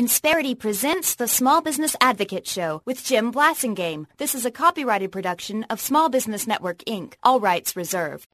Insperity presents the Small Business Advocate Show with Jim Blasingame. This is a copyrighted production of Small Business Network, Inc., all rights reserved.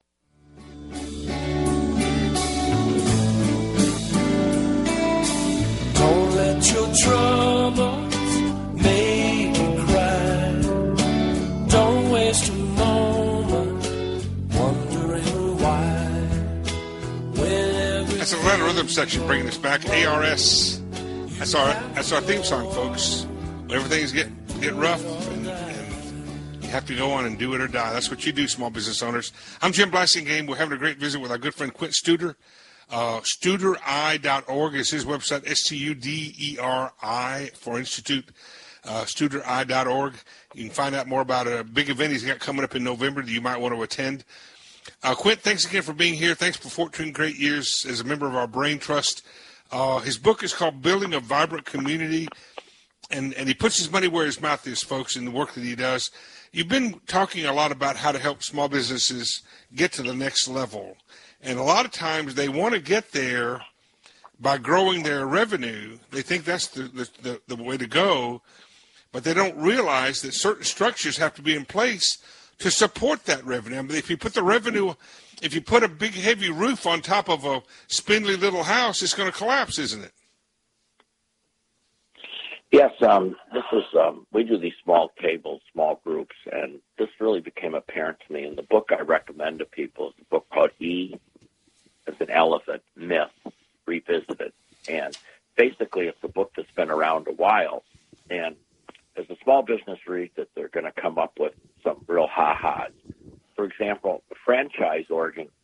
Don't let your troubles make you cry. Don't waste a moment wondering why. That's the Atlanta Rhythm section bringing us back. ARS. That's our theme song, folks. When everything's get rough and you have to go on and do it or die. That's what you do, small business owners. I'm Jim Blasingame. We're having a great visit with our good friend Quint Studer. Studeri.org is his website, Studeri for Institute, Studeri.org. You can find out more about a big event he's got coming up in November that you might want to attend. Quint, thanks again for being here. Thanks for 14 great years as a member of our Brain Trust. His book is called Building a Vibrant Community, and he puts his money where his mouth is, folks, in the work that he does. You've been talking a lot about how to help small businesses get to the next level. And a lot of times they want to get there by growing their revenue. They think that's the way to go, but they don't realize that certain structures have to be in place to support that revenue. I mean, if you put a big heavy roof on top of a spindly little house, it's going to collapse, isn't it? Yes, we do these small tables, small groups, and this really became apparent to me. And the book I recommend to people is a book called E as an Elephant, Myth, Revisited. And basically it's a book that's been around a while. And as a small business reads it, they're going to come up with some real ha-has. For example, franchises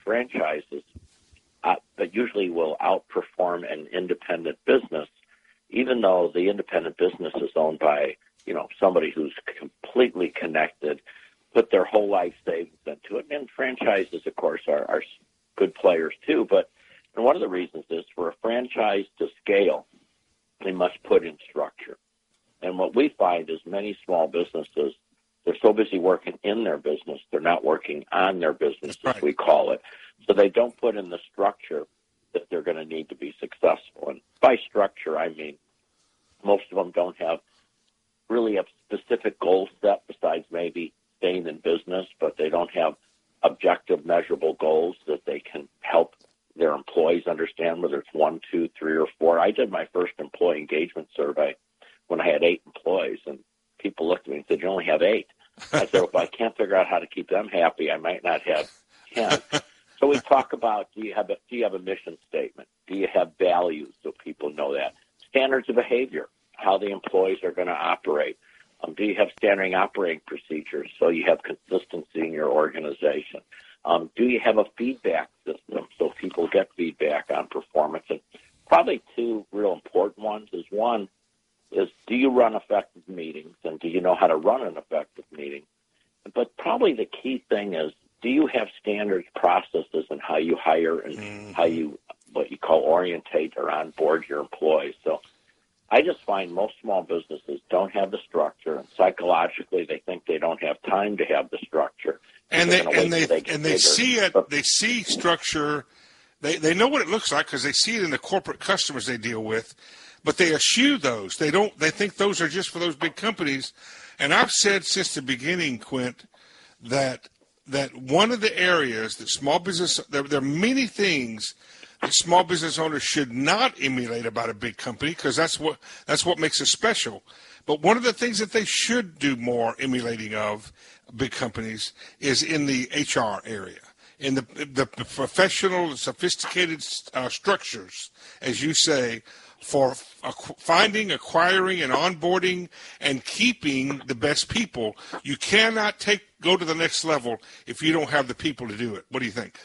that usually will outperform an independent business, even though the independent business is owned by, somebody who's completely connected, put their whole life savings into it. And franchises, of course, are good players too. And one of the reasons is for a franchise to scale, they must put in structure. And what we find is many small businesses, they're so busy working in their business, they're not working on their business, as we call it. So they don't put in the structure that they're going to need to be successful. And by structure, I mean most of them don't have really a specific goal set besides maybe staying in business, but they don't have objective, measurable goals that they can help their employees understand, whether it's 1, 2, 3, or 4. I did my first employee engagement survey when I had 8 employees, and people looked at me and said, "You only have 8." I said, "Well, if I can't figure out how to keep them happy, I might not have 10. So we talk about, do you have a mission statement? Do you have values so people know that? Standards of behavior, how the employees are going to operate. Do you have standard operating procedures so you have consistency in your organization? Do you have a feedback system so people get feedback on performance?" And probably 2 real important ones is, one is, do you run effective meetings, and do you know how to run an effective meeting? But probably the key thing is, do you have standards, processes, and how you hire and how you, what you call, orientate or onboard your employees? So I just find most small businesses don't have the structure, and psychologically they think they don't have time to have the structure. And they see it. They see structure. They know what it looks like because they see it in the corporate customers they deal with, but they eschew those. They think those are just for those big companies. And I've said since the beginning, Quint, that one of the areas that small business, there are many things that small business owners should not emulate about a big company, because that's what makes us special. But one of the things that they should do more emulating of big companies is in the HR area, in the professional, sophisticated structures, as you say, for finding, acquiring, and onboarding and keeping the best people. You cannot go to the next level if you don't have the people to do it. What do you think?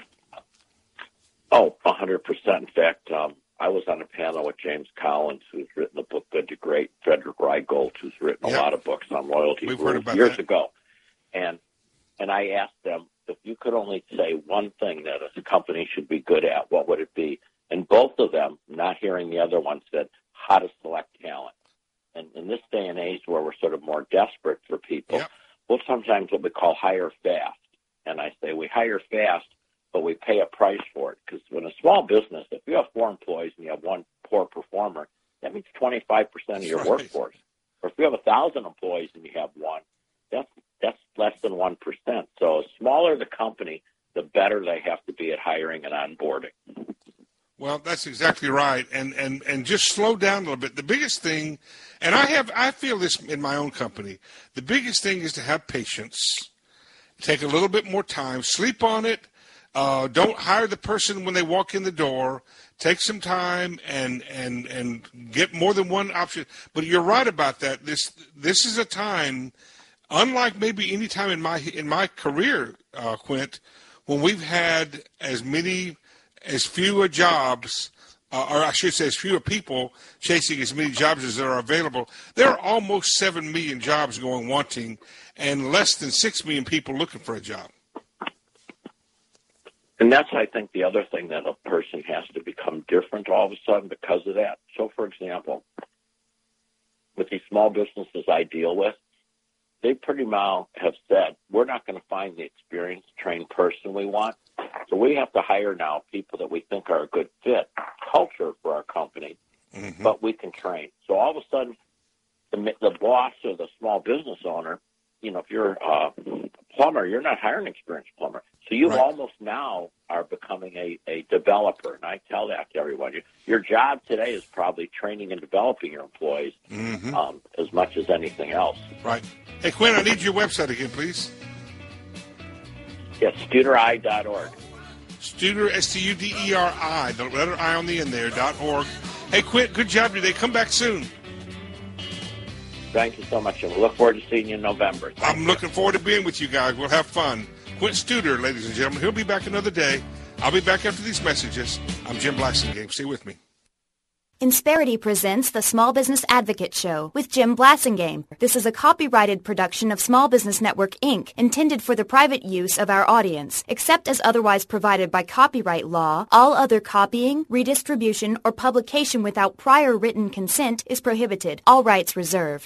Oh, 100%. In fact, I was on a panel with James Collins, who's written the book Good to Great, Frederick Reigold, who's written a lot of books on loyalty years ago. And I asked them, if you could only say one thing that a company should be good at, what would it be? And both of them, not hearing the other one, said how to select talent. And in this day and age where we're sort of more desperate for people, we'll sometimes what we call hire fast. And I say we hire fast, but we pay a price for it. Because when a small business, if you have 4 employees and you have 1 poor performer, that that means 25% of your workforce. Or if you have 1,000 employees and you have one, that's less than 1%. So the smaller the company, the better they have to be at hiring and onboarding. Well, that's exactly right. And just slow down a little bit. The biggest thing, and I feel this in my own company, the biggest thing is to have patience, take a little bit more time, sleep on it. Don't hire the person when they walk in the door. Take some time and get more than one option. But you're right about that. This is a time, unlike maybe any time in my career, Quint, when we've had as fewer jobs, or I should say as fewer people chasing as many jobs as there are available. There are almost 7 million jobs going wanting and less than 6 million people looking for a job. And that's, I think, the other thing that a person has to become different all of a sudden because of that. So, for example, with these small businesses I deal with, they pretty much have said, we're not going to find the experienced, trained person we want. So we have to hire now people that we think are a good fit, culture for our company, but we can train. So all of a sudden, the boss or the small business owner, if you're a plumber, you're not hiring an experienced plumber. So you almost now are becoming a developer. And I tell that to everyone. Your job today is probably training and developing your employees as much as anything else. Right. Hey, Quinn, I need your website again, please. Yes, studeri.org. Studer, S-T-U-D-E-R-I, the letter I on the end there, .org. Hey, Quint, good job today. Come back soon. Thank you so much, and we look forward to seeing you in November. I'm looking forward to being with you guys. We'll have fun. Quint Studer, ladies and gentlemen. He'll be back another day. I'll be back after these messages. I'm Jim Blasingame. Stay with me. Insperity presents the Small Business Advocate Show with Jim Blasingame. This is a copyrighted production of Small Business Network, Inc., intended for the private use of our audience. Except as otherwise provided by copyright law, all other copying, redistribution, or publication without prior written consent is prohibited. All rights reserved.